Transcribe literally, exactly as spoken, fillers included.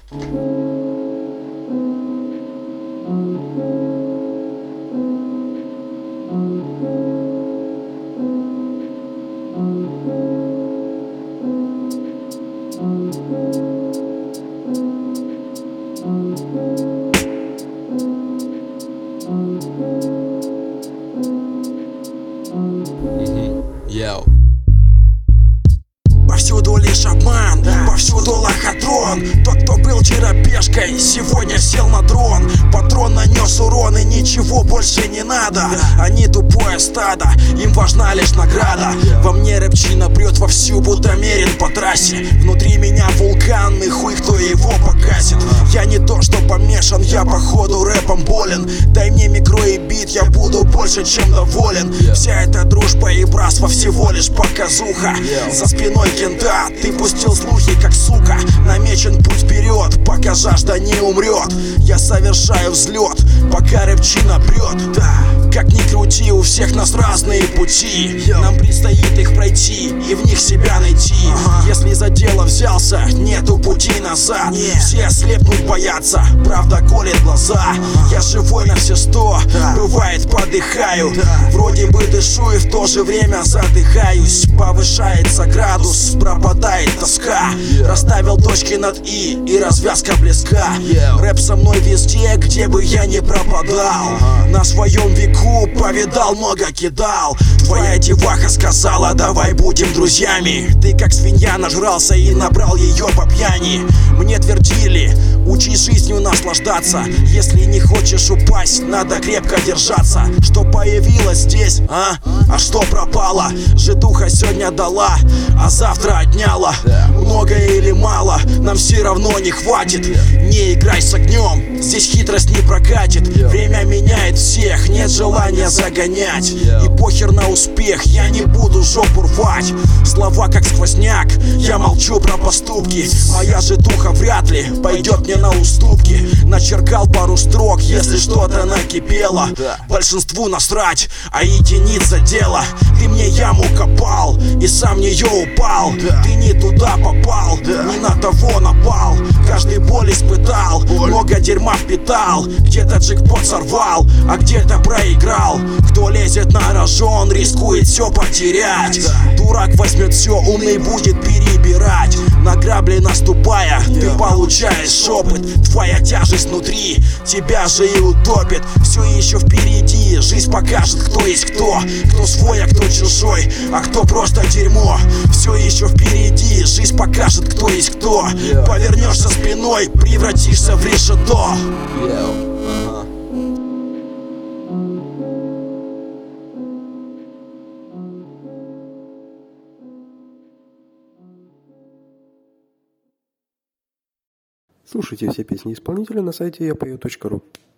Йоу. Повсюду лишь обман, да. Повсюду лохотрон. Тот, кто был вчера пешкой, сегодня сел на дрон. Патрон нанес урон и ничего больше не надо, да. Они тупое стадо, им важна лишь награда, да. Во мне рэпчина прет вовсю, будто мерен по трассе. Внутри меня вулкан, и хуй кто его погасит. Я не то что помешан, я походу рэпом болен. Дай мне микро и бит, я буду больше чем доволен. Вся эта дружба и братство всего лишь показуха. За спиной кента ты пустил слухи, как сука. Намечен путь вперед, пока жажда не умрет. Я совершаю взлет, пока рэпчина прет. Да, как ни крути, у всех нас разные пути. Нам предстоит их пройти и в них себя найти. Если за дело взялся, нету пути назад. Все слепнуть боятся, правда колет глаза. Я живой на все сто, бывает подыхаю. Вроде бы дышу и в то же время задыхаюсь. Повышается градус, пропадает тоска. Расставил точки над и, и развязка близка. Рэп со мной везде, где бы я ни пропадал. На своем веку повидал, много кидал. Твоя деваха сказала, давай будем друзьями. Ты как свинья нажрался и набрал ее по пьяни. Мне твердили, учись жизнью наслаждаться. Если не хочешь упасть, надо крепко держаться. Что появилось здесь, а? А что пропало? Житуха сегодня дала, а завтра отняла. Много или мало, нам все равно не хватит. Не играй с огнем, здесь хитрость не прокатит. Время меняет всех, нет желания загонять. И похер на успех, я не буду жопу рвать. Слова как сквозняк, я молчу про поступки. Моя житуха вряд ли пойдет мне на уступки. Начеркал пару строк, если что-то накипело. Большинству насрать, а единица дело. Ты мне яму копал и сам в нее упал. Ты не туда попал, не на того напал. Каждый боль испытал, много дерьма впитал. Где-то джекпот сорвал, а где-то проиграл. Кто лезет на рожон, рискует все потерять. Дурак возьмет все, умный будет перебирать. На грабли наступая, ты получаешь опыт. Твоя тяжесть внутри тебя же и утопит. Все еще впереди, жизнь покажет, кто есть кто. Кто свой, а кто чужой, а кто просто дерьмо. Все еще впереди, жизнь покажет, кто есть кто. Повернешься спиной, превратишься в решето. Слушайте все песни исполнителя на сайте я пою точка ру.